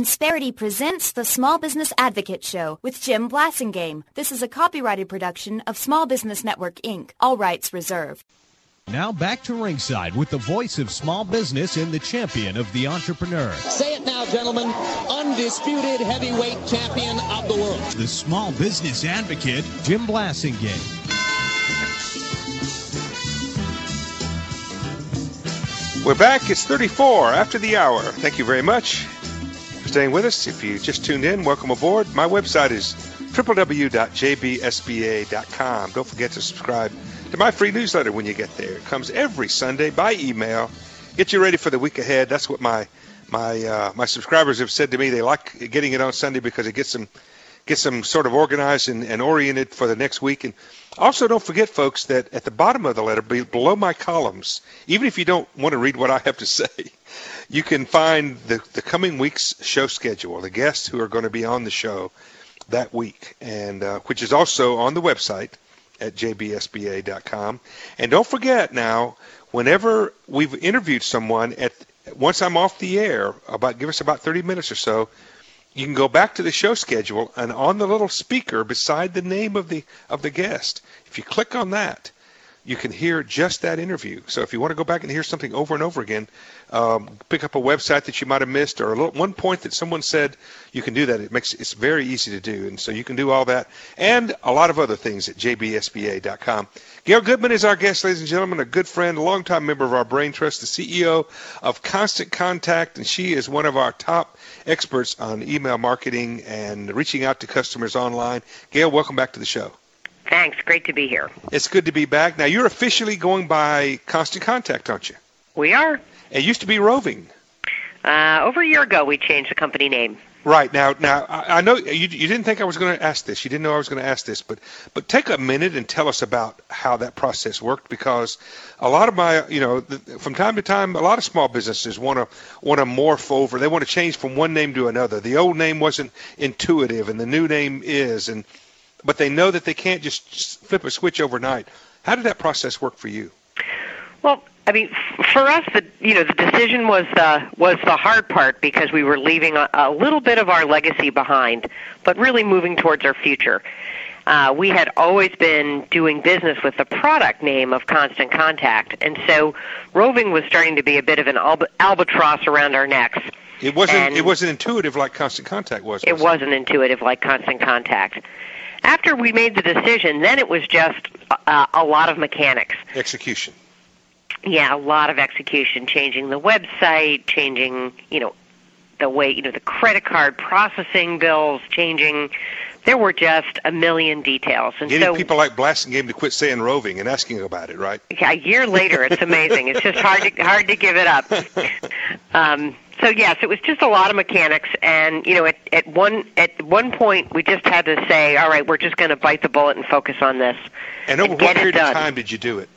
Insperity presents the Small Business Advocate Show with Jim Blasingame. This is a copyrighted production of Small Business Network, Inc. All rights reserved. Now back to ringside with the voice of small business and the champion of the entrepreneur. Say it now, gentlemen. Undisputed heavyweight champion of the world. The small business advocate, Jim Blasingame. We're back. It's 34 after the hour. Thank you very much for staying with us. If you just tuned in, welcome aboard. My website is www.jbsba.com. Don't forget to subscribe to my free newsletter when you get there. It comes every Sunday by email. Get you ready for the week ahead. That's what my subscribers have said to me. They like getting it on Sunday because it gets them sort of organized and oriented for the next week. And also, don't forget, folks, that at the bottom of the letter, below my columns, even if you don't want to read what I have to say, you can find the coming week's show schedule, the guests who are going to be on the show that week, and which is also on the website at jbsba.com. And don't forget now, whenever we've interviewed someone, once I'm off the air, give us about 30 minutes or so, you can go back to the show schedule, and on the little speaker beside the name of the guest, if you click on that, you can hear just that interview. So if you want to go back and hear something over and over again, pick up a website that you might have missed or one point that someone said, you can do that. It's very easy to do, and so you can do all that and a lot of other things at jbsba.com. Gail Goodman is our guest, ladies and gentlemen, a good friend, a longtime member of our Brain Trust, the CEO of Constant Contact, and she is one of our top experts on email marketing and reaching out to customers online. Gail, welcome back to the show. Thanks. Great to be here. It's good to be back. Now, you're officially going by Constant Contact, aren't you? We are. It used to be Roving. Over a year ago, we changed the company name. Right. Now, I know you didn't think I was going to ask this. You didn't know I was going to ask this, but take a minute and tell us about how that process worked, because a lot of from time to time, a lot of small businesses want to morph over. They want to change from one name to another. The old name wasn't intuitive, and the new name is, but they know that they can't just flip a switch overnight. How did that process work for you? Well, I mean, for us, the decision was the hard part, because we were leaving a little bit of our legacy behind, but really moving towards our future. We had always been doing business with the product name of Constant Contact, and so Roving was starting to be a bit of an albatross around our necks. It wasn't intuitive like Constant Contact was. It wasn't intuitive like Constant Contact. After we made the decision, then it was just a lot of mechanics. Execution. Yeah, a lot of execution, changing the website, changing, the way, the credit card processing bills, changing. There were just a million details. And getting people like Blasingame to quit saying Roving and asking about it, right? Yeah, a year later, it's amazing. It's just hard to give it up. So yes, it was just a lot of mechanics, and at one point we just had to say, all right, we're just going to bite the bullet and focus on this. And over what period of time did you do it?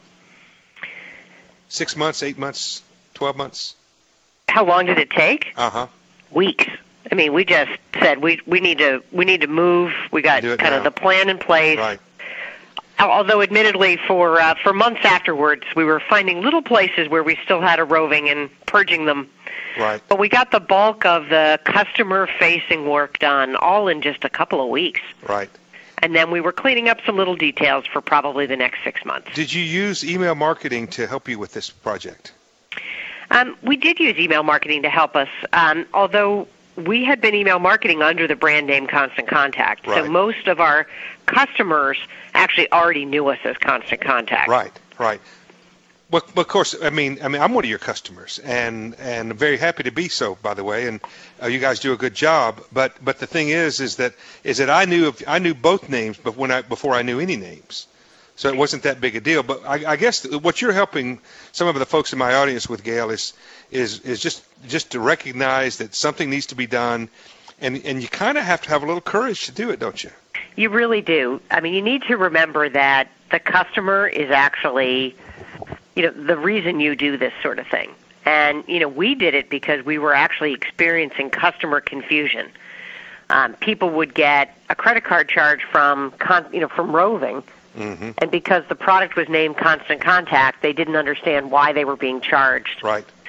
6 months, 8 months, 12 months? How long did it take? Weeks. I mean, we just said we need to move. We got kind of the plan in place. Right. Although, admittedly, for months afterwards, we were finding little places where we still had a Roving and purging them. Right. But we got the bulk of the customer-facing work done all in just a couple of weeks. Right. And then we were cleaning up some little details for probably the next 6 months. Did you use email marketing to help you with this project? We did use email marketing to help us, although we had been email marketing under the brand name Constant Contact. Right. So most of our customers actually already knew us as Constant Contact. Right. Well, of course, I mean, I'm one of your customers, and I'm very happy to be so, by the way. And you guys do a good job. But the thing is that I knew both names, but before I knew any names, so it wasn't that big a deal. But I guess what you're helping some of the folks in my audience with, Gail, is just to recognize that something needs to be done, and you kind of have to have a little courage to do it, don't you? You really do. I mean, you need to remember that the customer is actually, the reason you do this sort of thing. And, we did it because we were actually experiencing customer confusion. People would get a credit card charge from Roving, mm-hmm. and because the product was named Constant Contact, they didn't understand why they were being charged. Right.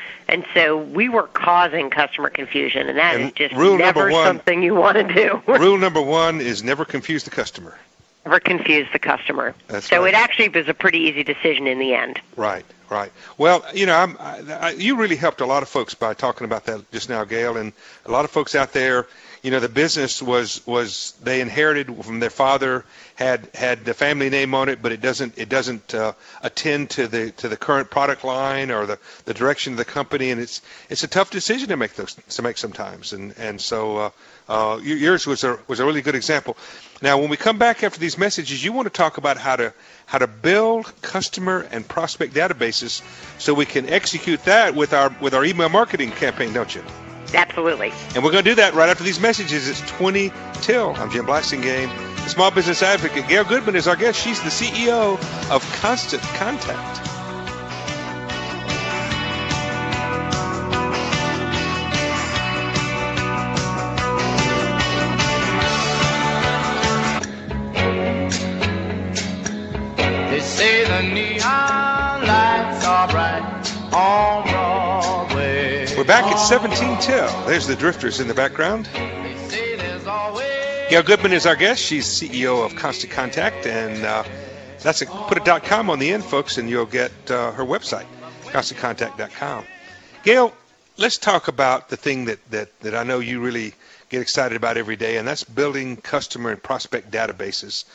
And so we were causing customer confusion, and that is just rule never number one, something you want to do. Rule number one is never confuse the customer. Never confuse the customer. That's so right. it actually was a pretty easy decision in the end. Right. Well, you really helped a lot of folks by talking about that just now, Gail, and a lot of folks out there. The business was they inherited from their father, had the family name on it, but it doesn't attend to the current product line or the direction of the company, and it's a tough decision to make sometimes, and so yours was a really good example. Now, when we come back after these messages, you want to talk about how to build customer and prospect databases so we can execute that with our email marketing campaign, don't you? Absolutely. And we're going to do that right after these messages. It's 20 till. I'm Jim Blasingame, the small business advocate. Gail Goodman is our guest. She's the CEO of Constant Contact. They say the neon lights are bright on Broadway. We're back at 17 till. There's the Drifters in the background. Gail Goodman is our guest. She's CEO of Constant Contact, and put a .com on the end, folks, and you'll get her website, ConstantContact.com. Gail, let's talk about the thing that I know you really get excited about every day, and that's building customer and prospect databases.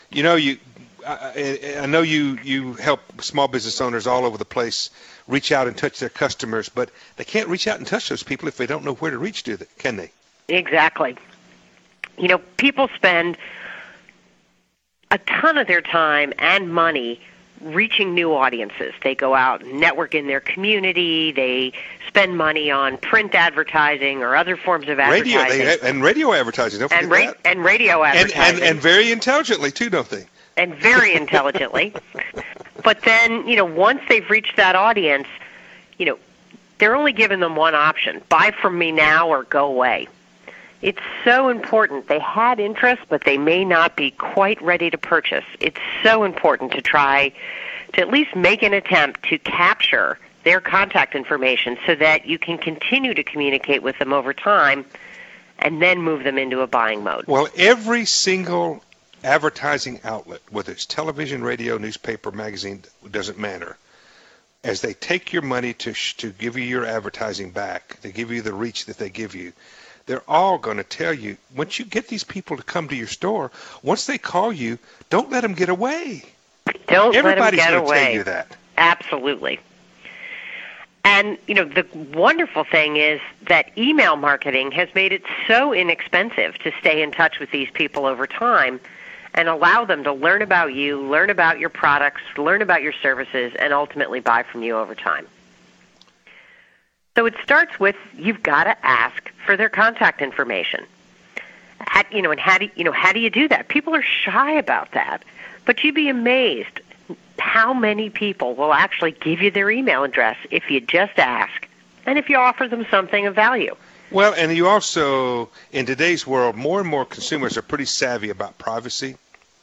I know you help small business owners all over the place reach out and touch their customers, but they can't reach out and touch those people if they don't know where to reach, can they? Exactly. People spend a ton of their time and money reaching new audiences. They go out and network in their community. They spend money on print advertising or other forms of advertising. And radio advertising, don't forget that. And radio advertising. And very intelligently, too, don't they? And very intelligently. But then, once they've reached that audience, they're only giving them one option: buy from me now or go away. It's so important. They had interest, but they may not be quite ready to purchase. It's so important to try to at least make an attempt to capture their contact information so that you can continue to communicate with them over time and then move them into a buying mode. Well, every single advertising outlet, whether it's television, radio, newspaper, magazine, doesn't matter. As they take your money to give you your advertising back, to give you the reach that they give you, they're all going to tell you, once you get these people to come to your store, once they call you, don't let them get away. Don't Everybody's let them get going to tell you that. Absolutely. And, the wonderful thing is that email marketing has made it so inexpensive to stay in touch with these people over time and allow them to learn about you, learn about your products, learn about your services, and ultimately buy from you over time. So it starts with you've got to ask for their contact information. How do you do that? People are shy about that, but you'd be amazed how many people will actually give you their email address if you just ask and if you offer them something of value. Well, and you also, in today's world, more and more consumers are pretty savvy about privacy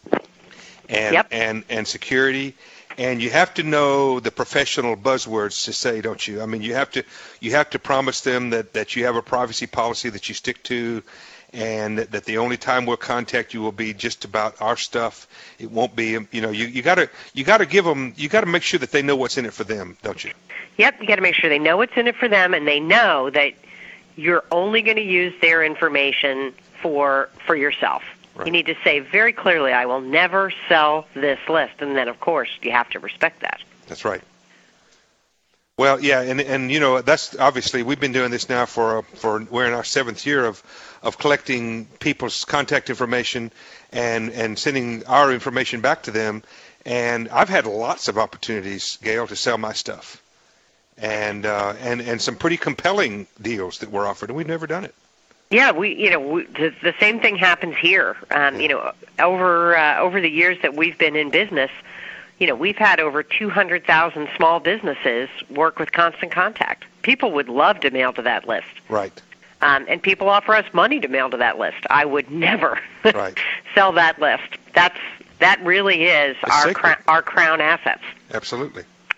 and security. And you have to know the professional buzzwords to say, don't you? I mean, you have to promise them that you have a privacy policy that you stick to, and that the only time we'll contact you will be just about our stuff. It won't be, you got to give them, you got to make sure that they know what's in it for them, don't you? Yep, you got to make sure they know what's in it for them, and they know that you're only going to use their information for yourself. Right. You need to say very clearly, I will never sell this list. And then, of course, you have to respect that. That's right. Well, yeah, and that's obviously, we've been doing this now for we're in our 7th year of collecting people's contact information and sending our information back to them. And I've had lots of opportunities, Gail, to sell my stuff. And some pretty compelling deals that were offered, and we've never done it. Yeah, the same thing happens here. Over the years that we've been in business, we've had over 200,000 small businesses work with Constant Contact. People would love to mail to that list. Right. And people offer us money to mail to that list. I would never sell that list. That really is our crown assets. Absolutely.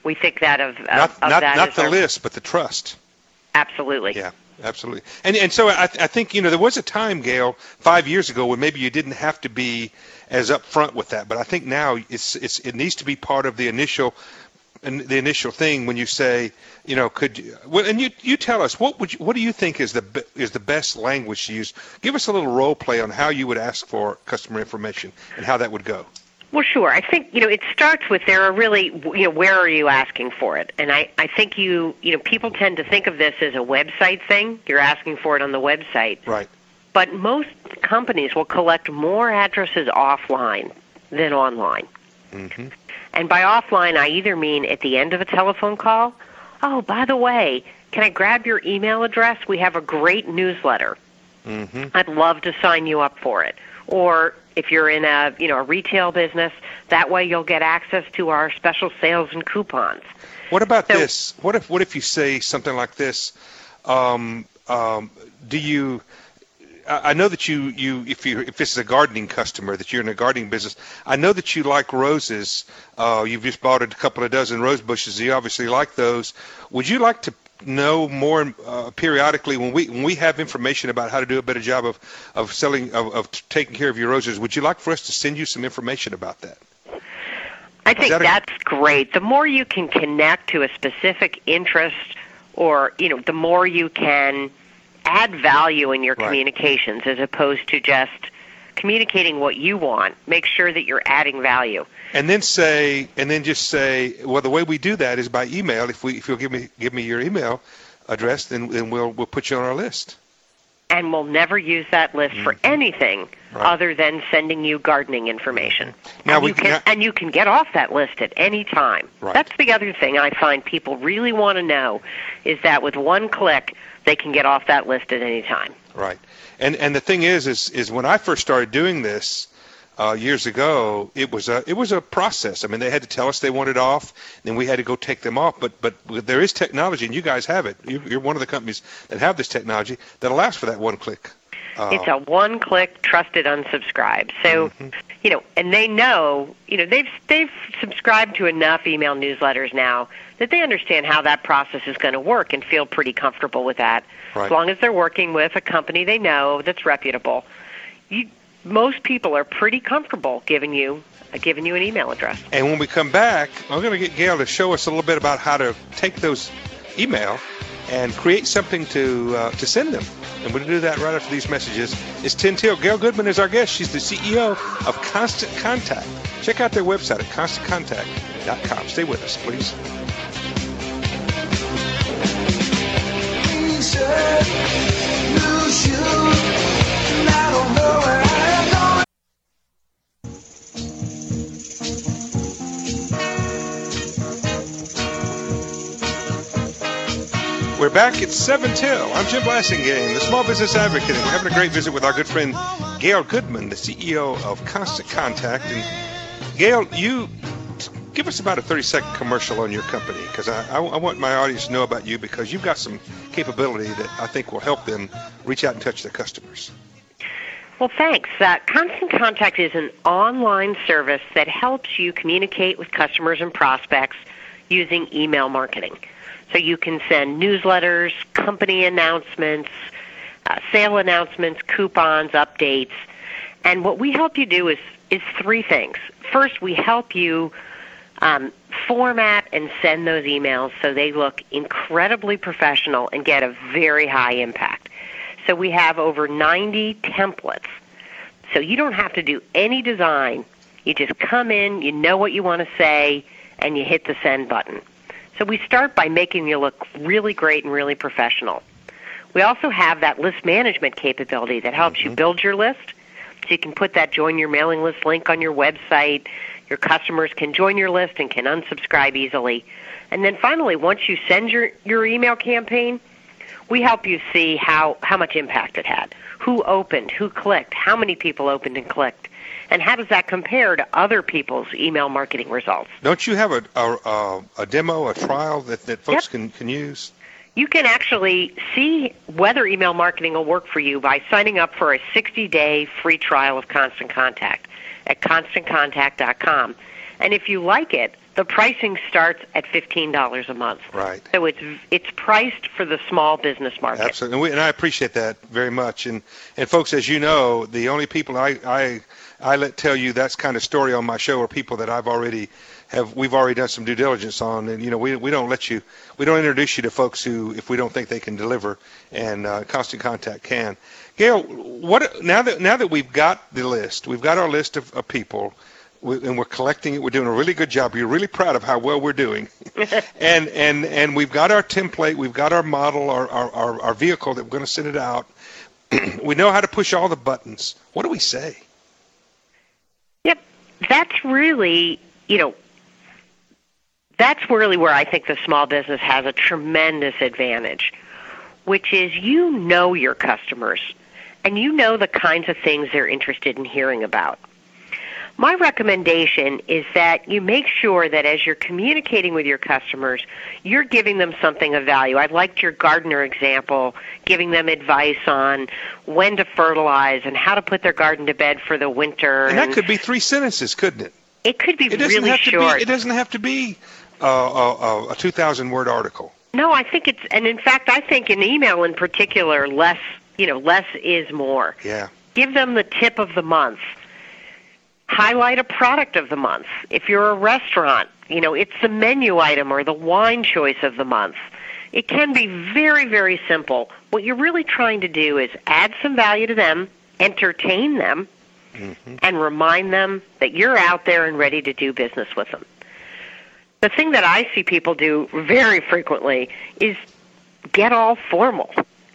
We think that of not that not as the list, but the trust. Absolutely. Yeah, absolutely. And so I think, there was a time, Gail, 5 years ago when maybe you didn't have to be as upfront with that, but I think now it needs to be part of the initial thing when you say, could you, well, and you tell us what do you think is the best language to use? Give us a little role play on how you would ask for customer information and how that would go. Well, sure. I think, it starts with there are really, where are you asking for it? And I think people tend to think of this as a website thing. You're asking for it on the website. Right. But most companies will collect more addresses offline than online. Mm-hmm. And by offline, I either mean at the end of a telephone call, oh, by the way, can I grab your email address? We have a great newsletter. Mm-hmm. I'd love to sign you up for it. Or if you're in a retail business, that way you'll get access to our special sales and coupons. What about this? What if you say something like this? Do you? I know that you if this is a gardening customer, that you're in a gardening business, I know that you like roses. You've just bought a couple of dozen rose bushes. You obviously like those. Would you like to know more periodically when we have information about how to do a better job of selling of taking care of your roses? Would you like for us to send you some information about that? I think that's great. The more you can connect to a specific interest, or the more you can add value in your communications, as opposed to just communicating what you want. Make sure that you're adding value. And then just say, well, the way we do that is by email. If you'll give me your email address, then we'll put you on our list. And we'll never use that list for anything other than sending you gardening information. Now and you can get off that list at any time. Right. That's the other thing I find people really want to know, is that with one click they can get off that list at any time. Right. And the thing is when I first started doing this years ago, it was a process. I mean, they had to tell us they wanted off, then we had to go take them off. But there is technology, and you guys have it. You're one of the companies that have this technology that allows for that one click. It's a one-click trusted unsubscribe. So, and they know, they've subscribed to enough email newsletters now that they understand how that process is going to work and feel pretty comfortable with that. Right. As long as they're working with a company they know that's reputable. Most people are pretty comfortable giving you an email address. And when we come back, I'm going to get Gail to show us a little bit about how to take those email and create something to send them. And we'll do that right after these messages. It's 10 till. Gail Goodman is our guest. She's the CEO of Constant Contact. Check out their website at constantcontact.com. Stay with us, please. We're back at 7 till. I'm Jim Blasingame, the Small Business Advocate, and we're having a great visit with our good friend Gail Goodman, the CEO of Constant Contact. And Gail, you give us about a 30-second commercial on your company, because I want my audience to know about you, because you've got some capability that I think will help them reach out and touch their customers. Well, thanks. Constant Contact is an online service that helps you communicate with customers and prospects using email marketing. So you can send newsletters, company announcements, sale announcements, coupons, updates. And what we help you do is three things. First, we help you format and send those emails so they look incredibly professional and get a very high impact. So we have over 90 templates. So you don't have to do any design. You just come in, you know what you want to say, and you hit the send button. So we start by making you look really great and really professional. We also have that list management capability that helps you build your list. So you can put that join your mailing list link on your website. Your customers can join your list and can unsubscribe easily. And then finally, once you send your email campaign, we help you see how much impact it had, who opened, who clicked, how many people opened and clicked, and how does that compare to other people's email marketing results. Don't you have a demo, a trial that folks can use? You can actually see whether email marketing will work for you by signing up for a 60-day free trial of Constant Contact at ConstantContact.com. And if you like it, the pricing starts at $15 a month. Right. So it's priced for the small business market. Absolutely, and I appreciate that very much. And folks, as you know, the only people I let tell you that kind of story on my show are people that we've already done some due diligence on, and we don't introduce you to folks who, if we don't think they can deliver, and Constant Contact can. Gail, now that we've got the list, we've got our list of people, and we're collecting it. We're doing a really good job. You're really proud of how well we're doing, and we've got our template, we've got our model, our vehicle that we're going to send it out. We know how to push all the buttons. What do we say? Yep, that's really that's really where I think the small business has a tremendous advantage, which is your customers, and the kinds of things they're interested in hearing about. My recommendation is that you make sure that as you're communicating with your customers, you're giving them something of value. I liked your gardener example, giving them advice on when to fertilize and how to put their garden to bed for the winter. And that could be 3 sentences, couldn't it? It could be really short. It doesn't have to be a 2,000-word article. No, I think and in fact, I think in email in particular, less is more. Yeah. Give them the tip of the month. Highlight a product of the month. If you're a restaurant, it's the menu item or the wine choice of the month. It can be very, very simple. What you're really trying to do is add some value to them, entertain them, and remind them that you're out there and ready to do business with them. The thing that I see people do very frequently is get all formal.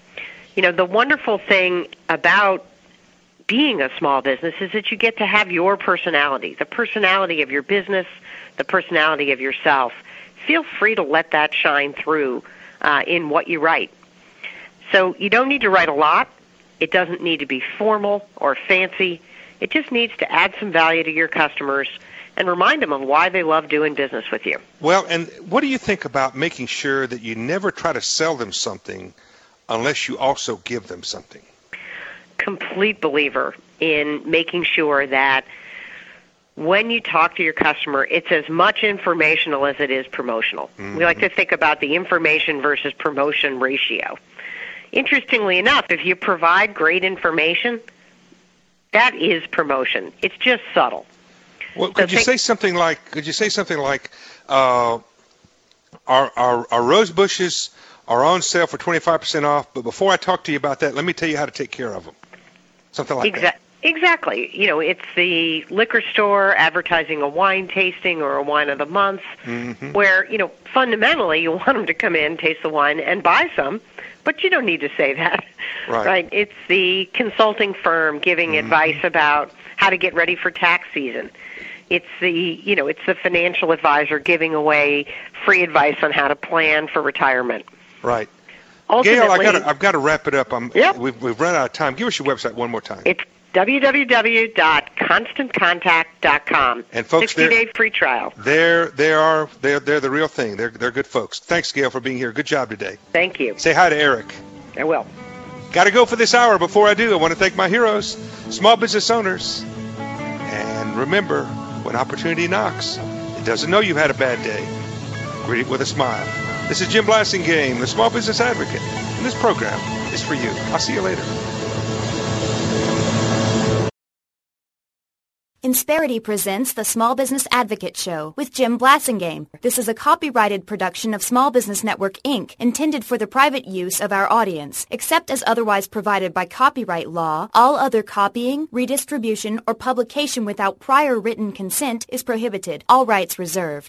The wonderful thing about being a small business is that you get to have your personality, the personality of your business, the personality of yourself. Feel free to let that shine through in what you write. So you don't need to write a lot. It doesn't need to be formal or fancy. It just needs to add some value to your customers and remind them of why they love doing business with you. Well, and what do you think about making sure that you never try to sell them something unless you also give them something? Complete believer in making sure that when you talk to your customer, it's as much informational as it is promotional. We like to think about the information versus promotion ratio. Interestingly enough, if you provide great information, that is promotion. It's just subtle. Well, could you say something like our rose bushes are on sale for 25% off, but before I talk to you about that, let me tell you how to take care of them. Something like that. Exactly. It's the liquor store advertising a wine tasting or a wine of the month where, fundamentally you want them to come in, taste the wine, and buy some, but you don't need to say that. Right? It's the consulting firm giving advice about how to get ready for tax season. It's the financial advisor giving away free advice on how to plan for retirement. Right. Ultimately, Gail, I've got to wrap it up. We've run out of time. Give us your website one more time. It's www.constantcontact.com. And folks, 60-day free trial. They're the real thing. They're good folks. Thanks, Gail, for being here. Good job today. Thank you. Say hi to Eric. I will. Got to go for this hour. Before I do, I want to thank my heroes, small business owners. And remember, when opportunity knocks, it doesn't know you've had a bad day. Greet it with a smile. This is Jim Blasingame, the Small Business Advocate, and this program is for you. I'll see you later. Insperity presents the Small Business Advocate Show with Jim Blasingame. This is a copyrighted production of Small Business Network, Inc., intended for the private use of our audience. Except as otherwise provided by copyright law, all other copying, redistribution, or publication without prior written consent is prohibited. All rights reserved.